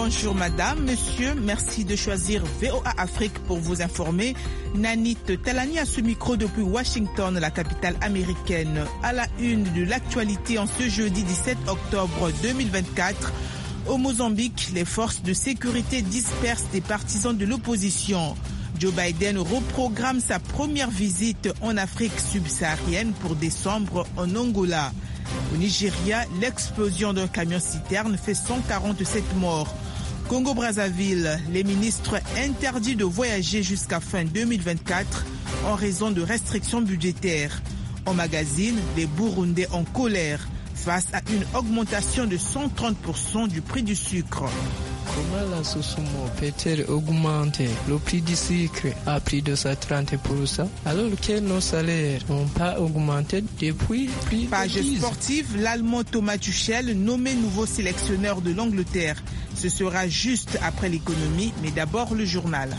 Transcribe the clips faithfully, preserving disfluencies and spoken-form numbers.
Bonjour madame, monsieur, merci de choisir V O A Afrique pour vous informer. Nanit Talani à ce micro depuis Washington, la capitale américaine. À la une de l'actualité en ce jeudi dix-sept octobre deux mille vingt-quatre, au Mozambique, les forces de sécurité dispersent des partisans de l'opposition. Joe Biden reprogramme sa première visite en Afrique subsaharienne pour décembre en Angola. Au Nigeria, l'explosion d'un camion-citerne fait cent quarante-sept morts. Congo-Brazzaville, les ministres interdits de voyager jusqu'à fin deux mille vingt-quatre en raison de restrictions budgétaires. En magazine, les Burundais en colère face à une augmentation de cent trente pour cent du prix du sucre. Comment la Sosumo peut-elle augmenter le prix du sucre à plus de trente pour cent alors que nos salaires n'ont pas augmenté depuis plus de Page dix ans. sportive, l'Allemand Thomas Tuchel nommé nouveau sélectionneur de l'Angleterre. Ce sera juste après l'économie, mais d'abord le journal.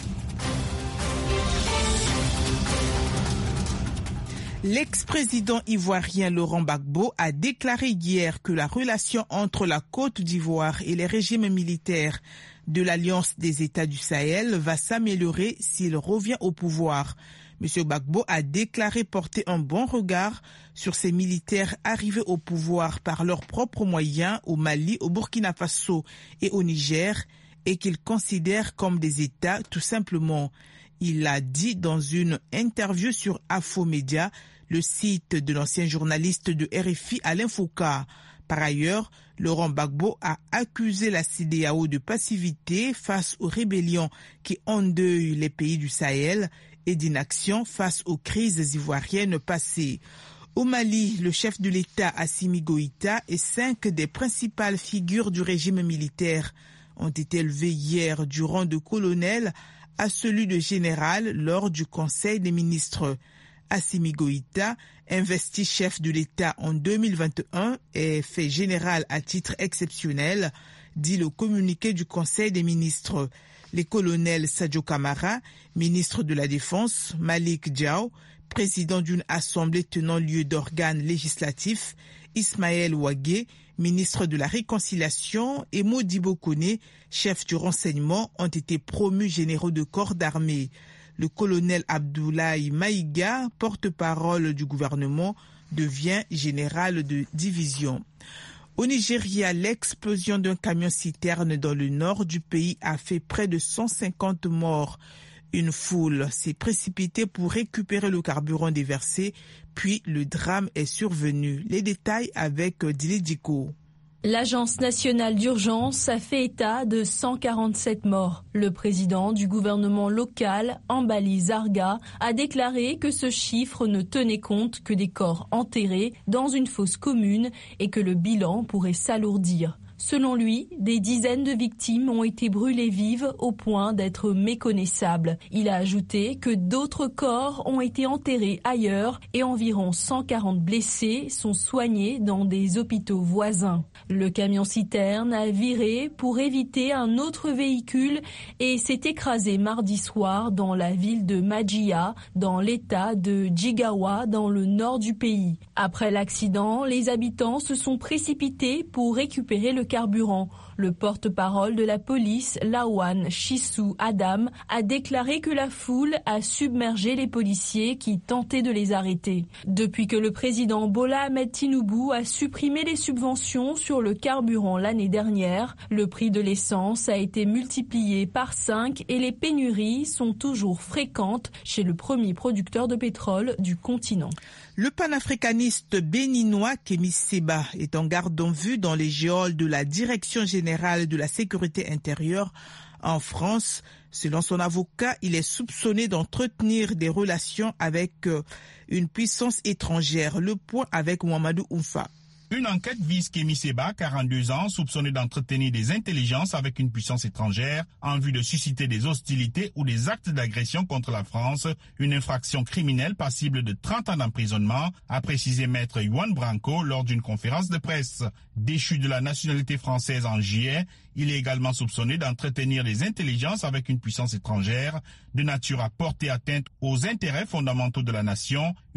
L'ex-président ivoirien Laurent Gbagbo a déclaré hier que la relation entre la Côte d'Ivoire et les régimes militaires de l'Alliance des États du Sahel va s'améliorer s'il revient au pouvoir. M. Gbagbo a déclaré porter un bon regard sur ces militaires arrivés au pouvoir par leurs propres moyens au Mali, au Burkina Faso et au Niger et qu'il considère comme des États tout simplement. Il l'a dit dans une interview sur Infomédia, le site de l'ancien journaliste de R F I Alain Foucault. Par ailleurs, Laurent Gbagbo a accusé la C E D E A O de passivité face aux rébellions qui endeuillent les pays du Sahel et d'inaction face aux crises ivoiriennes passées. Au Mali, le chef de l'État Assimi Goïta et cinq des principales figures du régime militaire ont été élevés hier du rang de colonel à celui de général lors du Conseil des ministres. Assimi Goïta, investi chef de l'État en deux mille vingt et un et fait général à titre exceptionnel, dit le communiqué du Conseil des ministres. Les colonels Sadio Kamara, ministre de la Défense, Malik Diaw, président d'une assemblée tenant lieu d'organes législatifs, Ismaël Ouagé, ministre de la Réconciliation, et Modibo Koné, chef du renseignement, ont été promus généraux de corps d'armée. Le colonel Abdoulaye Maïga, porte-parole du gouvernement, devient général de division. Au Nigeria, l'explosion d'un camion-citerne dans le nord du pays a fait près de cent cinquante morts. Une foule s'est précipitée pour récupérer le carburant déversé, puis le drame est survenu. Les détails avec Dili Diko. L'Agence nationale d'urgence a fait état de cent quarante-sept morts. Le président du gouvernement local, Ambali Zarga, a déclaré que ce chiffre ne tenait compte que des corps enterrés dans une fosse commune et que le bilan pourrait s'alourdir. Selon lui, des dizaines de victimes ont été brûlées vives au point d'être méconnaissables. Il a ajouté que d'autres corps ont été enterrés ailleurs et environ cent quarante blessés sont soignés dans des hôpitaux voisins. Le camion-citerne a viré pour éviter un autre véhicule et s'est écrasé mardi soir dans la ville de Majia, dans l'état de Jigawa, dans le nord du pays. Après l'accident, les habitants se sont précipités pour récupérer le carburant. Le porte-parole de la police, Lawan Shisu Adam, a déclaré que la foule a submergé les policiers qui tentaient de les arrêter. Depuis que le président Bola Ahmed Tinubu a supprimé les subventions sur le carburant l'année dernière, le prix de l'essence a été multiplié par cinq et les pénuries sont toujours fréquentes chez le premier producteur de pétrole du continent. Le panafricaniste béninois Kémy Séba est en garde à vue dans les geôles de la Direction générale de la sécurité intérieure en France. Selon son avocat, il est soupçonné d'entretenir des relations avec une puissance étrangère. Le point avec Mouamadou Oumfa. Une enquête vise Kémy Séba, quarante-deux ans, soupçonné d'entretenir des intelligences avec une puissance étrangère en vue de susciter des hostilités ou des actes d'agression contre la France, une infraction criminelle passible de trente ans d'emprisonnement, a précisé maître Yohan Branco lors d'une conférence de presse. Déchu de la nationalité française en juillet, il est également soupçonné d'entretenir des intelligences avec une puissance étrangère de nature à porter atteinte aux intérêts fondamentaux de la nation,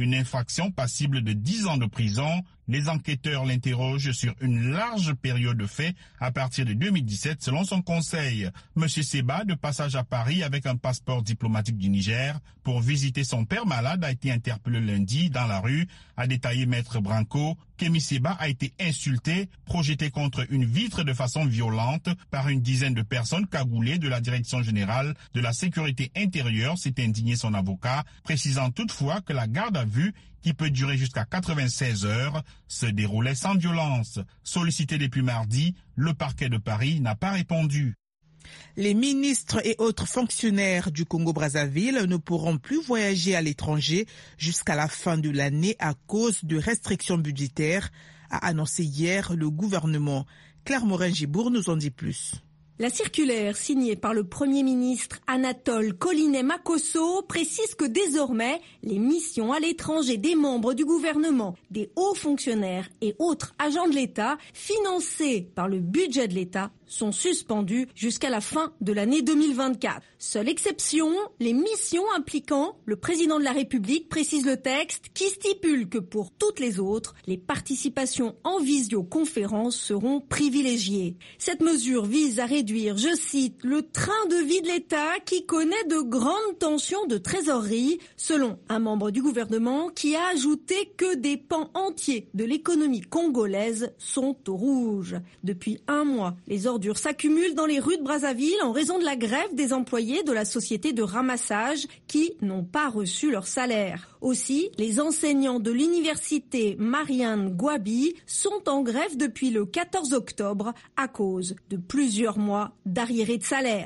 une infraction passible de dix ans de prison. Les enquêteurs l'interrogent sur une large période de fait à partir de deux mille dix-sept selon son conseil. Monsieur Seba, de passage à Paris avec un passeport diplomatique du Niger pour visiter son père malade, a été interpellé lundi dans la rue, a détaillé Maître Branco. Kémy Seba a été insulté, projeté contre une vitre de façon violente par une dizaine de personnes cagoulées de la Direction générale de la sécurité intérieure, s'est indigné son avocat, précisant toutefois que la garde à vue, qui peut durer jusqu'à quatre-vingt-seize heures, se déroulait sans violence. Sollicité depuis mardi, le parquet de Paris n'a pas répondu. Les ministres et autres fonctionnaires du Congo-Brazzaville ne pourront plus voyager à l'étranger jusqu'à la fin de l'année à cause de restrictions budgétaires, a annoncé hier le gouvernement. Claire Morin-Gibour nous en dit plus. La circulaire signée par le Premier ministre Anatole Collinet-Makosso précise que désormais, les missions à l'étranger des membres du gouvernement, des hauts fonctionnaires et autres agents de l'État financés par le budget de l'État sont suspendues jusqu'à la fin de l'année deux mille vingt-quatre. Seule exception, les missions impliquant le président de la République, précise le texte, qui stipule que pour toutes les autres, les participations en visioconférence seront privilégiées. Cette mesure vise à réduire, je cite, le train de vie de l'État qui connaît de grandes tensions de trésorerie, selon un membre du gouvernement qui a ajouté que des pans entiers de l'économie congolaise sont au rouge. Depuis un mois, les ordres s'accumulent dans les rues de Brazzaville en raison de la grève des employés de la société de ramassage qui n'ont pas reçu leur salaire. Aussi, les enseignants de l'université Marianne Gwabi sont en grève depuis le quatorze octobre à cause de plusieurs mois d'arriérés de salaire.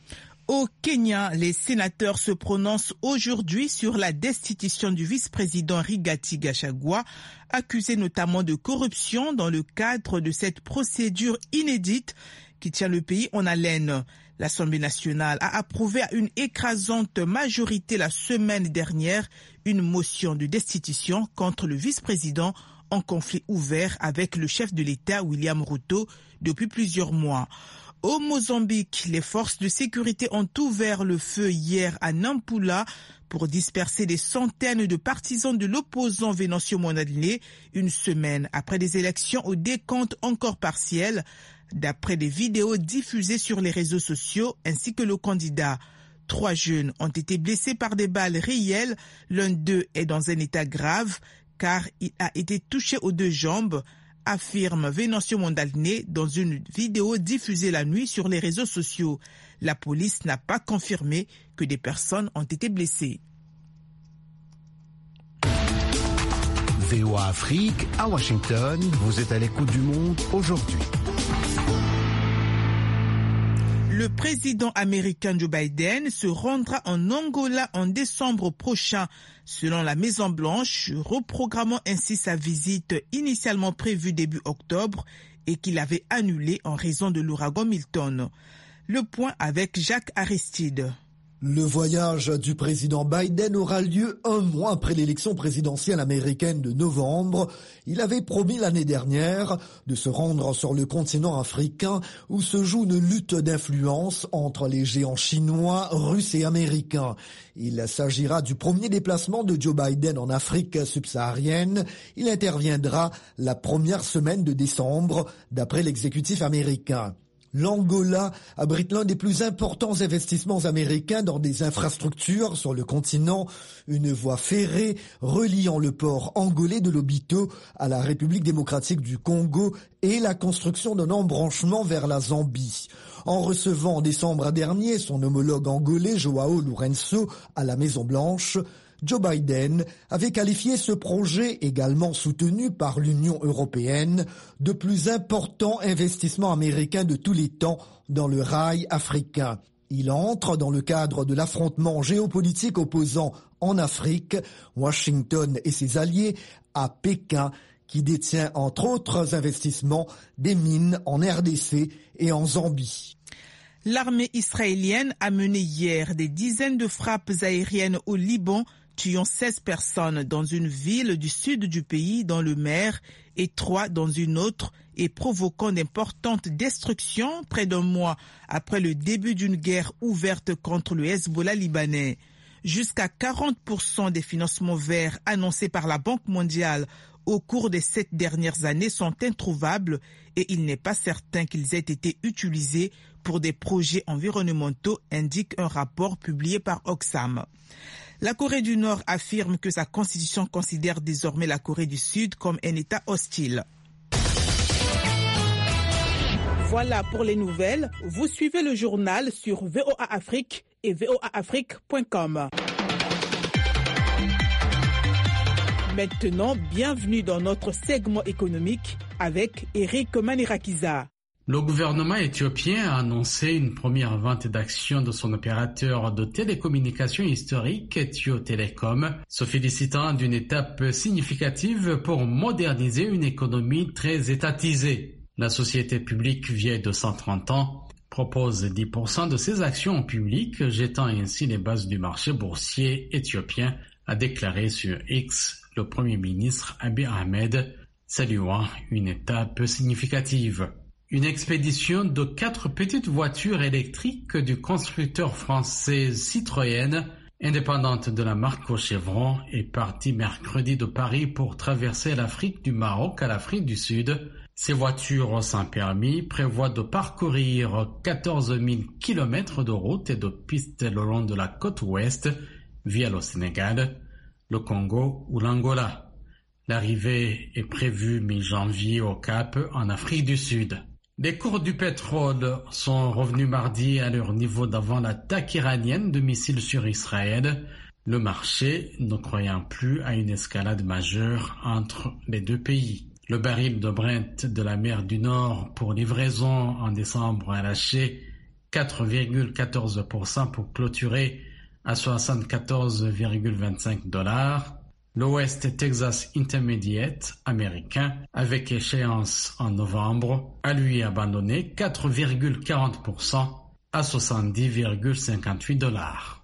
Au Kenya, les sénateurs se prononcent aujourd'hui sur la destitution du vice-président Rigathi Gachagua, accusé notamment de corruption dans le cadre de cette procédure inédite qui tient le pays en haleine. L'Assemblée nationale a approuvé à une écrasante majorité la semaine dernière une motion de destitution contre le vice-président en conflit ouvert avec le chef de l'État William Ruto depuis plusieurs mois. Au Mozambique, les forces de sécurité ont ouvert le feu hier à Nampula pour disperser des centaines de partisans de l'opposant Venancio Mondlane une semaine après des élections au décompte encore partiel, d'après des vidéos diffusées sur les réseaux sociaux ainsi que le candidat. Trois jeunes ont été blessés par des balles réelles. L'un d'eux est dans un état grave car il a été touché aux deux jambes, affirme Venancio Mondlane dans une vidéo diffusée la nuit sur les réseaux sociaux. La police n'a pas confirmé que des personnes ont été blessées. V O A Afrique, à Washington, vous êtes à l'écoute du monde aujourd'hui. Le président américain Joe Biden se rendra en Angola en décembre prochain, selon la Maison-Blanche, reprogrammant ainsi sa visite initialement prévue début octobre et qu'il avait annulée en raison de l'ouragan Milton. Le point avec Jacques Aristide. Le voyage du président Biden aura lieu un mois après l'élection présidentielle américaine de novembre. Il avait promis l'année dernière de se rendre sur le continent africain où se joue une lutte d'influence entre les géants chinois, russes et américains. Il s'agira du premier déplacement de Joe Biden en Afrique subsaharienne. Il interviendra la première semaine de décembre, d'après l'exécutif américain. L'Angola abrite l'un des plus importants investissements américains dans des infrastructures sur le continent, une voie ferrée reliant le port angolais de Lobito à la République démocratique du Congo et la construction d'un embranchement vers la Zambie. En recevant en décembre dernier son homologue angolais Joao Lourenço à la Maison-Blanche, Joe Biden avait qualifié ce projet, également soutenu par l'Union européenne, de plus important investissement américain de tous les temps dans le rail africain. Il entre dans le cadre de l'affrontement géopolitique opposant en Afrique, Washington et ses alliés, à Pékin, qui détient entre autres investissements des mines en R D C et en Zambie. L'armée israélienne a mené hier des dizaines de frappes aériennes au Liban, tuant seize personnes dans une ville du sud du pays, dans le Mer, et trois dans une autre, et provoquant d'importantes destructions près d'un mois après le début d'une guerre ouverte contre le Hezbollah libanais. Jusqu'à quarante pour cent des financements verts annoncés par la Banque mondiale au cours des sept dernières années sont introuvables et il n'est pas certain qu'ils aient été utilisés pour des projets environnementaux, indique un rapport publié par Oxfam. La Corée du Nord affirme que sa constitution considère désormais la Corée du Sud comme un État hostile. Voilà pour les nouvelles. Vous suivez le journal sur V O A Afrique et V O A Afrique point com. Maintenant, bienvenue dans notre segment économique avec Eric Manirakiza. Le gouvernement éthiopien a annoncé une première vente d'actions de son opérateur de télécommunications historique, Ethio Telecom, se félicitant d'une étape significative pour moderniser une économie très étatisée. La société publique vieille de cent trente ans propose dix pour cent de ses actions en public, jetant ainsi les bases du marché boursier éthiopien, a déclaré sur X le Premier ministre Abiy Ahmed, saluant une étape significative. Une expédition de quatre petites voitures électriques du constructeur français Citroën, indépendante de la marque Chevron, est partie mercredi de Paris pour traverser l'Afrique du Maroc à l'Afrique du Sud. Ces voitures sans permis prévoient de parcourir quatorze mille kilomètres de route et de pistes le long de la côte ouest via le Sénégal, le Congo ou l'Angola. L'arrivée est prévue mi-janvier au Cap, en Afrique du Sud. Les cours du pétrole sont revenus mardi à leur niveau d'avant l'attaque iranienne de missiles sur Israël, le marché ne croyant plus à une escalade majeure entre les deux pays. Le baril de Brent de la mer du Nord pour livraison en décembre a lâché quatre virgule quatorze pour cent pour clôturer à soixante-quatorze virgule vingt-cinq dollars. Le West Texas Intermediate américain, avec échéance en novembre, a lui abandonné quatre virgule quarante pour cent à soixante-dix virgule cinquante-huit dollars.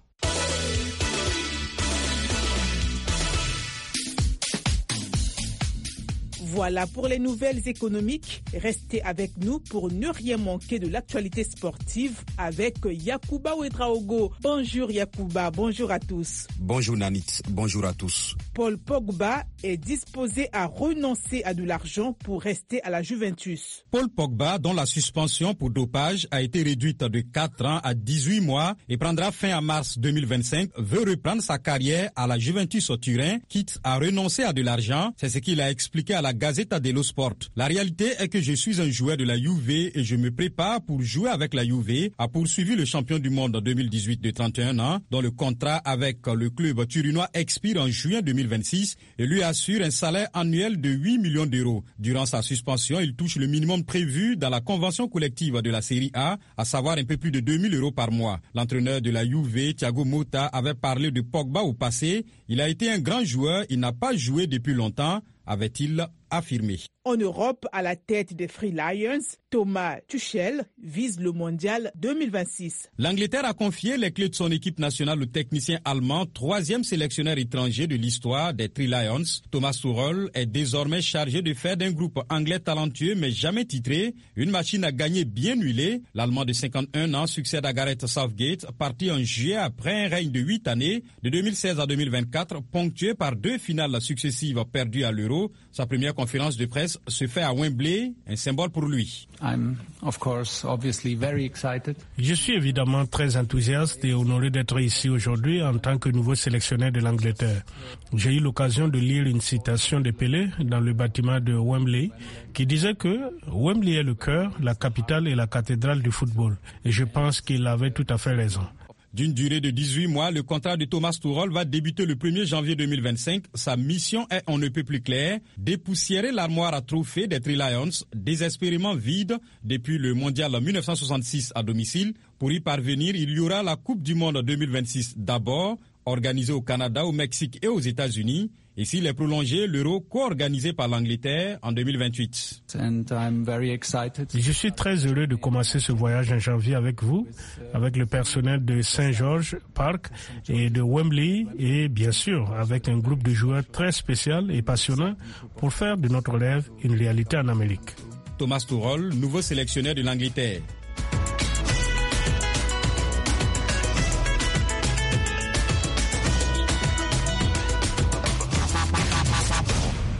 Voilà pour les nouvelles économiques. Restez avec nous pour ne rien manquer de l'actualité sportive avec Yacouba Ouedraogo. Bonjour Yacouba, bonjour à tous. Bonjour Nanit, bonjour à tous. Paul Pogba est disposé à renoncer à de l'argent pour rester à la Juventus. Paul Pogba, dont la suspension pour dopage a été réduite de quatre ans à dix-huit mois et prendra fin en mars deux mille vingt-cinq, veut reprendre sa carrière à la Juventus au Turin, quitte à renoncer à de l'argent. C'est ce qu'il a expliqué à la Gazzetta dello Sport. La réalité est que je suis un joueur de la Juve et je me prépare pour jouer avec la Juve, a poursuivi le champion du monde en deux mille dix-huit de trente et un ans, dont le contrat avec le club turinois expire en juin deux mille vingt-six et lui assure un salaire annuel de huit millions d'euros. Durant sa suspension, il touche le minimum prévu dans la convention collective de la Série A, à savoir un peu plus de deux mille euros par mois. L'entraîneur de la Juve, Thiago Motta, avait parlé de Pogba au passé. Il a été un grand joueur, il n'a pas joué depuis longtemps, avait-il affirmé. En Europe, à la tête des Free Lions, Thomas Tuchel vise le mondial deux mille vingt-six. L'Angleterre a confié les clés de son équipe nationale au technicien allemand, troisième sélectionneur étranger de l'histoire des Three Lions. Thomas Tuchel est désormais chargé de faire d'un groupe anglais talentueux mais jamais titré une machine à gagner bien huilée. L'Allemand de cinquante et un ans succède à Gareth Southgate, parti en juillet après un règne de huit années, de deux mille seize à deux mille vingt-quatre, ponctué par deux finales successives perdues à l'Euro. Sa première conférence de presse se fait à Wembley, un symbole pour lui. I'm of course obviously very excited. Je suis évidemment très enthousiaste et honoré d'être ici aujourd'hui en tant que nouveau sélectionneur de l'Angleterre. J'ai eu l'occasion de lire une citation de Pelé dans le bâtiment de Wembley qui disait que Wembley est le cœur, la capitale et la cathédrale du football. Et je pense qu'il avait tout à fait raison. D'une durée de dix-huit mois, le contrat de Thomas Tuchel va débuter le premier janvier deux mille vingt-cinq. Sa mission est on ne peut plus claire, dépoussiérer l'armoire à trophées des Three Lions, désespérément vide depuis le mondial mille neuf cent soixante-six à domicile. Pour y parvenir, il y aura la Coupe du Monde deux mille vingt-six d'abord, organisée au Canada, au Mexique et aux États-Unis. Et s'il est prolongé, l'Euro co-organisé par l'Angleterre en deux mille vingt-huit. And I'm very excited. Je suis très heureux de commencer ce voyage en janvier avec vous, avec le personnel de Saint George Park et de Wembley et bien sûr avec un groupe de joueurs très spécial et passionnant pour faire de notre rêve une réalité en Amérique. Thomas Tuchel, nouveau sélectionneur de l'Angleterre.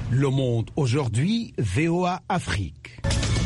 Le Monde aujourd'hui, V O A Afrique.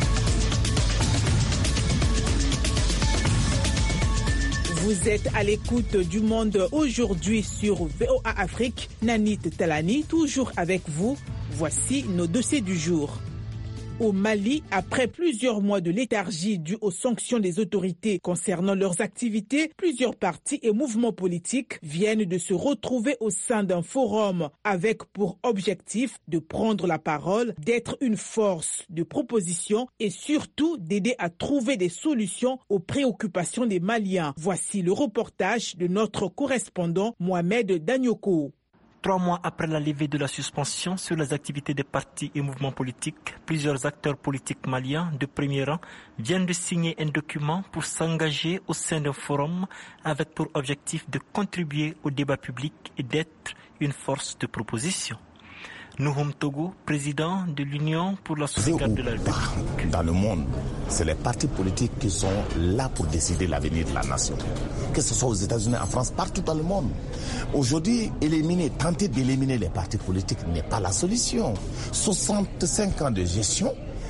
Vous êtes à l'écoute du Monde aujourd'hui sur V O A Afrique. Nanit Talani, toujours avec vous. Voici nos dossiers du jour. Au Mali, après plusieurs mois de léthargie due aux sanctions des autorités concernant leurs activités, plusieurs partis et mouvements politiques viennent de se retrouver au sein d'un forum avec pour objectif de prendre la parole, d'être une force de proposition et surtout d'aider à trouver des solutions aux préoccupations des Maliens. Voici le reportage de notre correspondant Mohamed Danyoko. Trois mois après la levée de la suspension sur les activités des partis et mouvements politiques, plusieurs acteurs politiques maliens de premier rang viennent de signer un document pour s'engager au sein d'un forum avec pour objectif de contribuer au débat public et d'être une force de proposition. Nouhoum Togo, président de l'Union pour la sauvegarde de la République. Dans le monde, c'est les partis politiques qui sont là pour décider l'avenir de la nation. Que ce soit aux États-Unis, en France, partout dans le monde. Aujourd'hui, éliminer, tenter d'éliminer les partis politiques n'est pas la solution. soixante-cinq ans de gestion,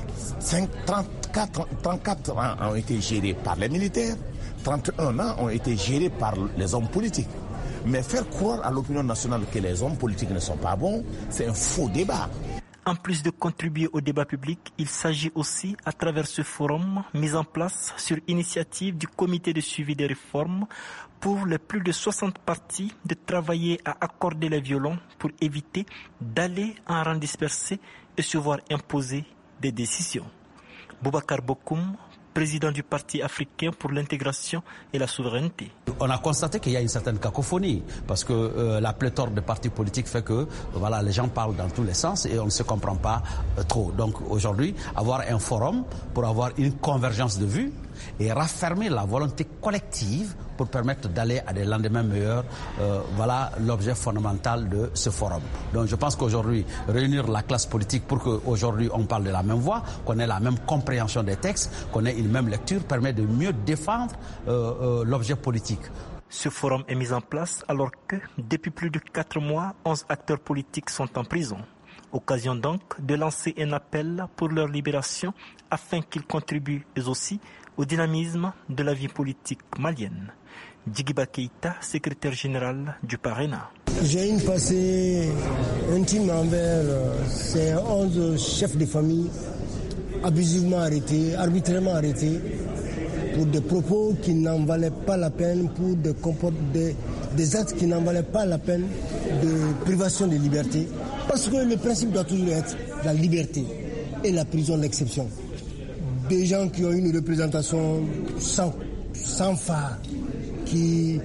trente-quatre, trente-quatre ans ont été gérés par les militaires, trente et un ans ont été gérés par les hommes politiques. Mais faire croire à l'opinion nationale que les hommes politiques ne sont pas bons, c'est un faux débat. En plus de contribuer au débat public, il s'agit aussi, à travers ce forum, mis en place sur initiative du comité de suivi des réformes, pour les plus de soixante partis, de travailler à accorder les violons pour éviter d'aller en rang dispersé et se voir imposer des décisions. Boubacar Bokoum, président du Parti africain pour l'intégration et la souveraineté. On a constaté qu'il y a une certaine cacophonie parce que euh, la pléthore de partis politiques fait que voilà, les gens parlent dans tous les sens et on ne se comprend pas euh, trop. Donc aujourd'hui, avoir un forum pour avoir une convergence de vues et raffermer la volonté collective pour permettre d'aller à des lendemains meilleurs, euh, voilà l'objet fondamental de ce forum. Donc je pense qu'aujourd'hui, réunir la classe politique pour qu'aujourd'hui on parle de la même voix, qu'on ait la même compréhension des textes, qu'on ait une même lecture, permet de mieux défendre euh, euh, l'objet politique. Ce forum est mis en place alors que, depuis plus de quatre mois, onze acteurs politiques sont en prison. Occasion donc de lancer un appel pour leur libération afin qu'ils contribuent eux aussi au dynamisme de la vie politique malienne. Djigiba Keïta, secrétaire général du Parena. J'ai une passée intime envers ces onze chefs de famille abusivement arrêtés, arbitrairement arrêtés, pour des propos qui n'en valaient pas la peine, pour des, des, des actes qui n'en valaient pas la peine de privation de liberté. Parce que le principe doit toujours être la liberté et la prison l'exception. Des gens qui ont une représentation sans, sans phare, qui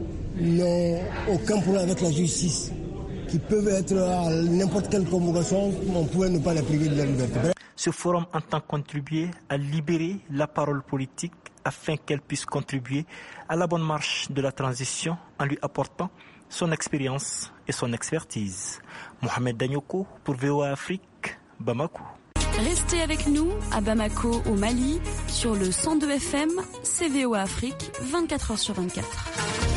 n'ont aucun problème avec la justice, qui peuvent être à n'importe quelle convocation, on pouvait ne pas les priver de la liberté. Ce forum entend contribuer à libérer la parole politique afin qu'elle puisse contribuer à la bonne marche de la transition en lui apportant son expérience et son expertise. Mohamed Danyoko pour V O A Afrique, Bamako. Restez avec nous à Bamako au Mali sur le cent deux F M, C V O A Afrique, vingt-quatre heures sur vingt-quatre.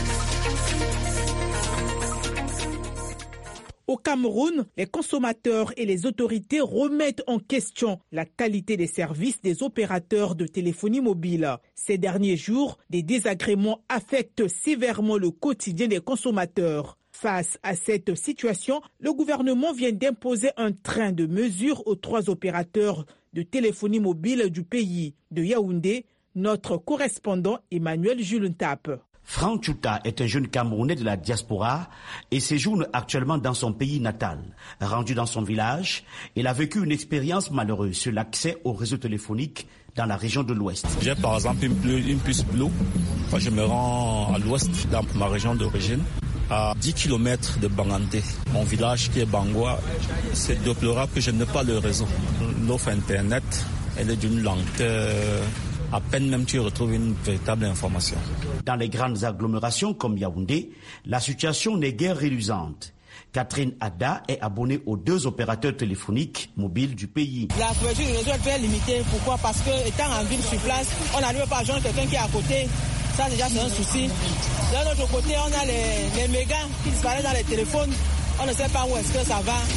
Au Cameroun, les consommateurs et les autorités remettent en question la qualité des services des opérateurs de téléphonie mobile. Ces derniers jours, des désagréments affectent sévèrement le quotidien des consommateurs. Face à cette situation, le gouvernement vient d'imposer un train de mesures aux trois opérateurs de téléphonie mobile du pays. De Yaoundé, notre correspondant Emmanuel Julentap. Franck Chouta est un jeune Camerounais de la diaspora et séjourne actuellement dans son pays natal. Rendu dans son village, il a vécu une expérience malheureuse sur l'accès au réseau téléphonique dans la région de l'Ouest. J'ai par exemple une, une puce Blue. Quand je me rends à l'Ouest, dans ma région d'origine, à dix kilomètres de Banganté, mon village qui est Bangwa, c'est déplorable que je n'ai pas le réseau. L'offre Internet, elle est d'une lenteur. À peine même tu retrouves une véritable information. Dans les grandes agglomérations comme Yaoundé, la situation n'est guère reluisante. Catherine Ada est abonnée aux deux opérateurs téléphoniques mobiles du pays. La couverture du réseau est très limitée. Pourquoi? Parce que étant en ville sur place, on n'arrive pas à joindre quelqu'un qui est à côté. Ça déjà c'est un souci. D'un autre côté, on a les, les mégas qui disparaissent dans les téléphones. On ne sait pas où est-ce que ça va.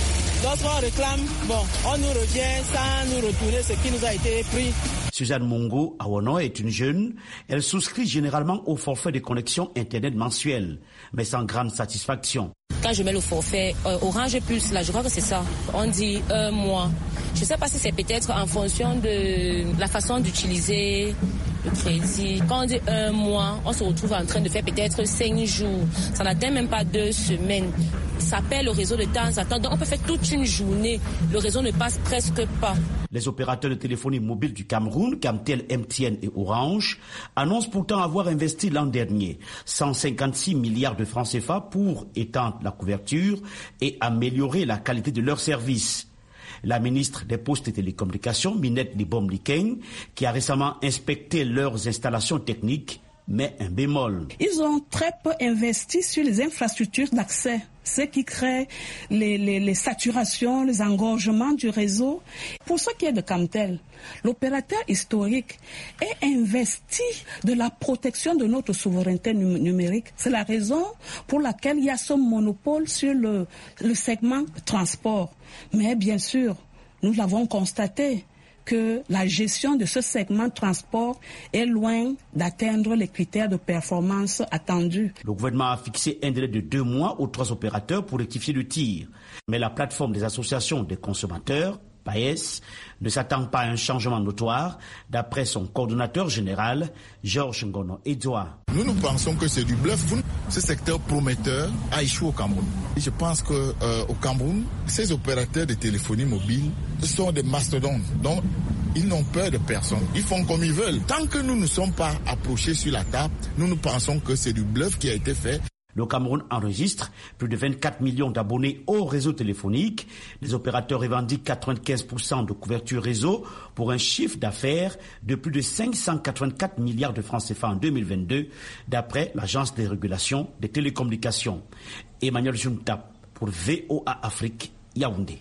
Lorsqu'on réclame, bon, on nous revient sans nous retourner ce qui nous a été pris. Suzanne Mungo Awono est une jeune. Elle souscrit généralement au forfait de connexion Internet mensuel, mais sans grande satisfaction. Quand je mets le forfait euh, Orange Plus, là, je crois que c'est ça. On dit un mois. Je ne sais pas si c'est peut-être en fonction de la façon d'utiliser le crédit. Quand on dit un mois, on se retrouve en train de faire peut-être cinq jours. Ça n'atteint même pas deux semaines. Ça perd le réseau de temps en temps. Donc on peut faire toute une journée. Le réseau ne passe presque pas. Les opérateurs de téléphonie mobile du Cameroun, Camtel, M T N et Orange, annoncent pourtant avoir investi l'an dernier cent cinquante-six milliards de francs C F A pour étendre la couverture et améliorer la qualité de leurs services. La ministre des Postes et Télécommunications, Minette Libom-Likeng, qui a récemment inspecté leurs installations techniques, met un bémol. Ils ont très peu investi sur les infrastructures d'accès, ce qui crée les, les, les saturations, les engorgements du réseau. Pour ce qui est de Camtel, l'opérateur historique est investi de la protection de notre souveraineté numérique. C'est la raison pour laquelle il y a ce monopole sur le, le segment transport. Mais bien sûr, nous l'avons constaté, que la gestion de ce segment de transport est loin d'atteindre les critères de performance attendus. Le gouvernement a fixé un délai de deux mois aux trois opérateurs pour rectifier le tir. Mais la plateforme des associations des consommateurs, P A E S, ne s'attend pas à un changement notoire, d'après son coordonnateur général, Georges Ngono Edouard. Nous, nous pensons que c'est du bluff. Ce secteur prometteur a échoué au Cameroun. Et je pense qu'au euh, Cameroun, ces opérateurs de téléphonie mobile sont des mastodontes. Donc, ils n'ont peur de personne. Ils font comme ils veulent. Tant que nous ne sommes pas approchés sur la table, nous nous pensons que c'est du bluff qui a été fait. Le Cameroun enregistre plus de vingt-quatre millions d'abonnés au réseau téléphonique. Les opérateurs revendiquent quatre-vingt-quinze pour cent de couverture réseau pour un chiffre d'affaires de plus de cinq cent quatre-vingt-quatre milliards de francs C F A en deux mille vingt-deux, d'après l'Agence de régulation des télécommunications. Emmanuel Junta pour V O A Afrique, Yaoundé.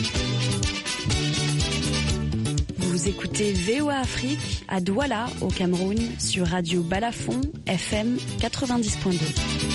Vous écoutez V O A Afrique à Douala, au Cameroun, sur Radio Balafon, F M quatre-vingt-dix point deux.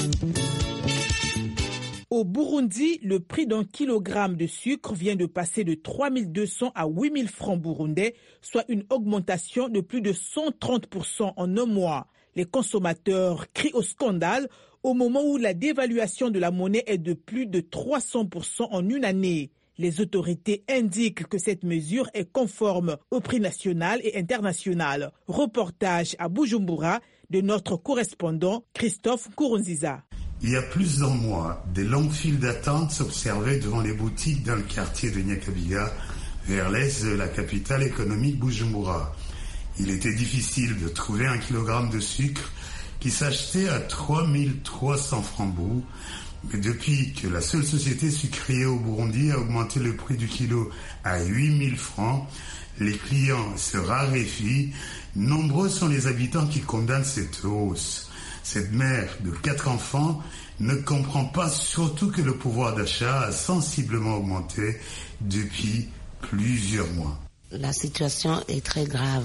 Au Burundi, le prix d'un kilogramme de sucre vient de passer de trois mille deux cents à huit mille francs burundais, soit une augmentation de plus de cent trente pour cent en un mois. Les consommateurs crient au scandale au moment où la dévaluation de la monnaie est de plus de trois cents pour cent en une année. Les autorités indiquent que cette mesure est conforme au prix national et international. Reportage à Bujumbura de notre correspondant Christophe Nkurunziza. Il y a plus d'un mois, des longues files d'attente s'observaient devant les boutiques dans le quartier de Nyakabiga, vers l'est de la capitale économique Bujumbura. Il était difficile de trouver un kilogramme de sucre qui s'achetait à trois mille trois cents francs bourg. Mais depuis que la seule société sucrière au Burundi a augmenté le prix du kilo à huit mille francs, les clients se raréfient. Nombreux sont les habitants qui condamnent cette hausse. Cette mère de quatre enfants ne comprend pas surtout que le pouvoir d'achat a sensiblement augmenté depuis plusieurs mois. La situation est très grave.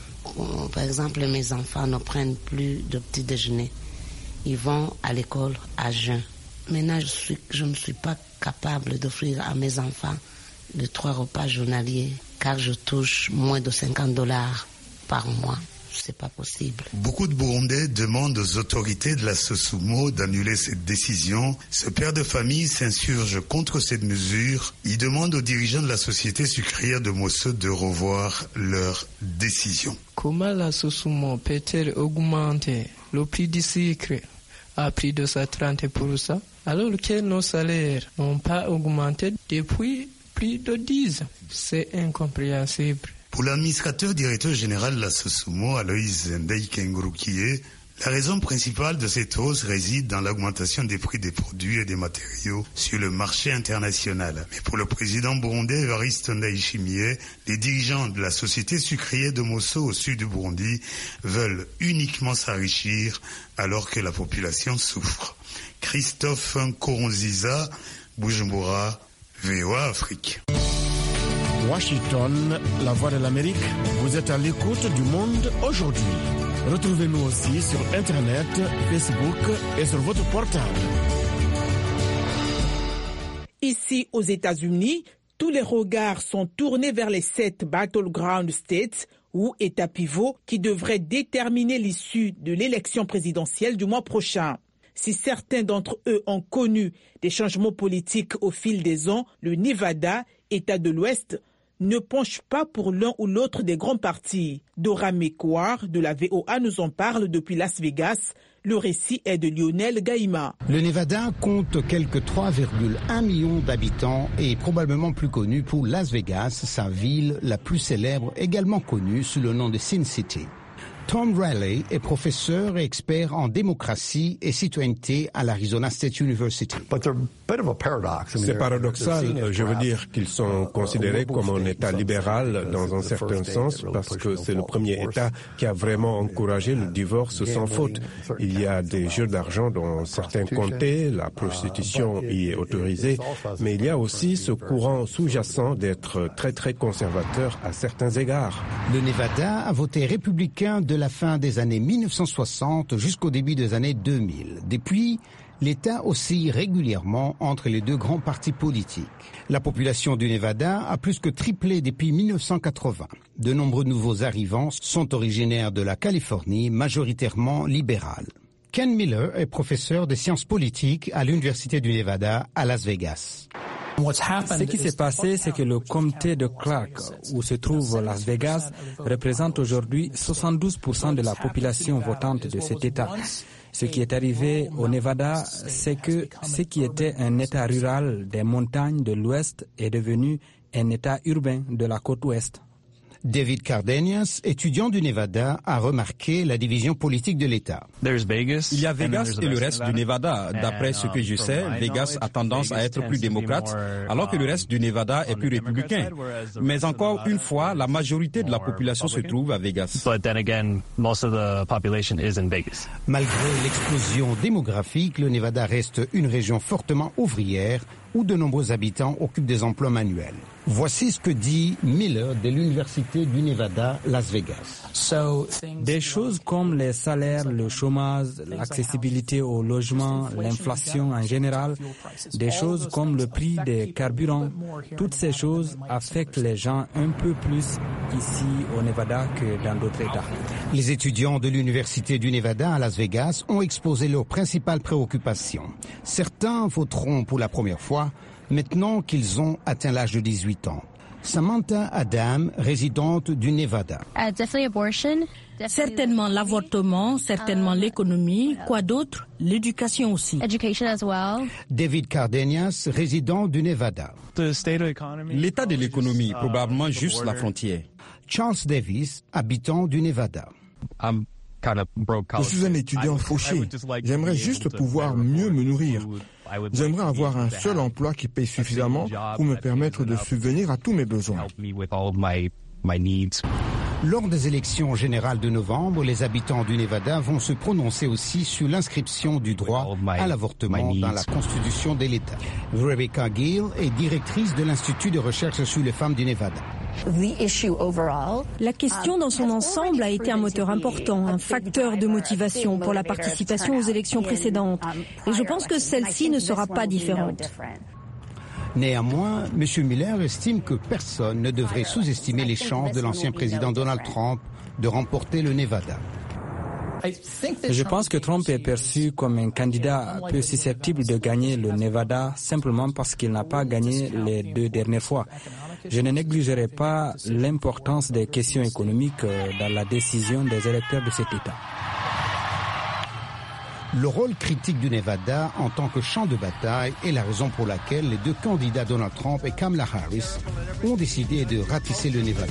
Par exemple, mes enfants ne prennent plus de petit déjeuner. Ils vont à l'école à jeun. Maintenant, je, suis, je ne suis pas capable d'offrir à mes enfants de trois repas journaliers car je touche moins de cinquante dollars par mois. C'est pas possible. Beaucoup de Burundais demandent aux autorités de la Sosumo d'annuler cette décision. Ce père de famille s'insurge contre cette mesure. Il demande aux dirigeants de la société sucrière de Mosso de revoir leur décision. Comment la Sosumo peut-elle augmenter le prix du sucre à prix de ça trente pour cent alors que nos salaires n'ont pas augmenté depuis plus de dix ans? C'est incompréhensible. Pour l'administrateur directeur général de la Sosumo, Aloïs Ndeikengurukie, la raison principale de cette hausse réside dans l'augmentation des prix des produits et des matériaux sur le marché international. Mais pour le président burundais Evariste Ndayishimiye, les dirigeants de la société sucrière de Mosso au sud du Burundi veulent uniquement s'enrichir alors que la population souffre. Christophe Nkurunziza, Bujumbura, V O A Afrique. Washington, la voix de l'Amérique, vous êtes à l'écoute du monde aujourd'hui. Retrouvez-nous aussi sur Internet, Facebook et sur votre portable. Ici, aux États-Unis, tous les regards sont tournés vers les sept battleground states ou États pivots qui devraient déterminer l'issue de l'élection présidentielle du mois prochain. Si certains d'entre eux ont connu des changements politiques au fil des ans, le Nevada, État de l'Ouest, ne penche pas pour l'un ou l'autre des grands partis. Dora Mekouar de la V O A nous en parle depuis Las Vegas. Le récit est de Lionel Gaïma. Le Nevada compte quelques trois virgule un millions d'habitants et est probablement plus connu pour Las Vegas, sa ville la plus célèbre, également connue sous le nom de Sin City. Tom Riley est professeur et expert en démocratie et citoyenneté à l'Arizona State University. C'est paradoxal, je veux dire qu'ils sont considérés comme un État libéral dans un certain sens parce que c'est le premier État qui a vraiment encouragé le divorce sans faute. Il y a des jeux d'argent dans certains comtés, la prostitution y est autorisée, mais il y a aussi ce courant sous-jacent d'être très très conservateur à certains égards. Le Nevada a voté républicain de la fin des années mille neuf cent soixante jusqu'au début des années deux mille. Depuis, l'État oscille régulièrement entre les deux grands partis politiques. La population du Nevada a plus que triplé depuis mille neuf cent quatre-vingts. De nombreux nouveaux arrivants sont originaires de la Californie, majoritairement libérale. Ken Miller est professeur de sciences politiques à l'Université du Nevada à Las Vegas. Ce qui s'est passé, c'est que le comté de Clark, où se trouve Las Vegas, représente aujourd'hui soixante-douze pour cent de la population votante de cet État. Ce qui est arrivé au Nevada, c'est que ce qui était un État rural des montagnes de l'Ouest est devenu un État urbain de la côte Ouest. David Cardenas, étudiant du Nevada, a remarqué la division politique de l'État. Il y a Vegas et le reste du Nevada. D'après ce que je sais, Vegas a tendance à être plus démocrate, alors que le reste du Nevada est plus républicain. Mais encore une fois, la majorité de la population se trouve à Vegas. Malgré l'explosion démographique, le Nevada reste une région fortement ouvrière où de nombreux habitants occupent des emplois manuels. Voici ce que dit Miller de l'Université du Nevada, Las Vegas. Des choses comme les salaires, le chômage, l'accessibilité au logement, l'inflation en général, des choses comme le prix des carburants, toutes ces choses affectent les gens un peu plus ici au Nevada que dans d'autres États. Les étudiants de l'Université du Nevada à Las Vegas ont exposé leurs principales préoccupations. Certains voteront pour la première fois, maintenant qu'ils ont atteint l'âge de dix-huit ans. Samantha Adam, résidente du Nevada. Certainement l'avortement, certainement l'économie, quoi d'autre? L'éducation aussi. David Cardenas, résident du Nevada. L'état de l'économie, probablement juste la frontière. Charles Davis, habitant du Nevada. Je suis un étudiant fauché. J'aimerais juste pouvoir mieux me nourrir. J'aimerais avoir un seul emploi qui paye suffisamment pour me permettre de subvenir à tous mes besoins. Lors des élections générales de novembre, les habitants du Nevada vont se prononcer aussi sur l'inscription du droit à l'avortement dans la constitution de l'État. Rebecca Gill est directrice de l'Institut de recherche sur les femmes du Nevada. La question dans son ensemble a été un moteur important, un facteur de motivation pour la participation aux élections précédentes. Et je pense que celle-ci ne sera pas différente. Néanmoins, M. Miller estime que personne ne devrait sous-estimer les chances de l'ancien président Donald Trump de remporter le Nevada. Je pense que Trump est perçu comme un candidat peu susceptible de gagner le Nevada simplement parce qu'il n'a pas gagné les deux dernières fois. Je ne négligerai pas l'importance des questions économiques dans la décision des électeurs de cet État. Le rôle critique du Nevada en tant que champ de bataille est la raison pour laquelle les deux candidats Donald Trump et Kamala Harris ont décidé de ratisser le Nevada.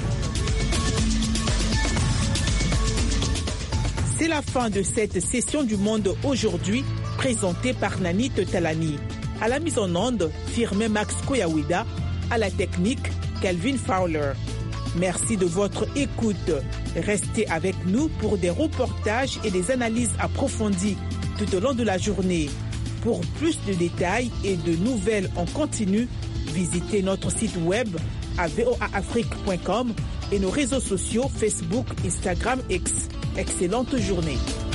C'est la fin de cette session du Monde aujourd'hui, présentée par Nanit Talani. À la mise en onde, firmé Max Koyawida. À la technique, Calvin Fowler. Merci de votre écoute. Restez avec nous pour des reportages et des analyses approfondies tout au long de la journée. Pour plus de détails et de nouvelles en continu, visitez notre site web à v o a afrique point com et nos réseaux sociaux Facebook, Instagram, X. Excellente journée.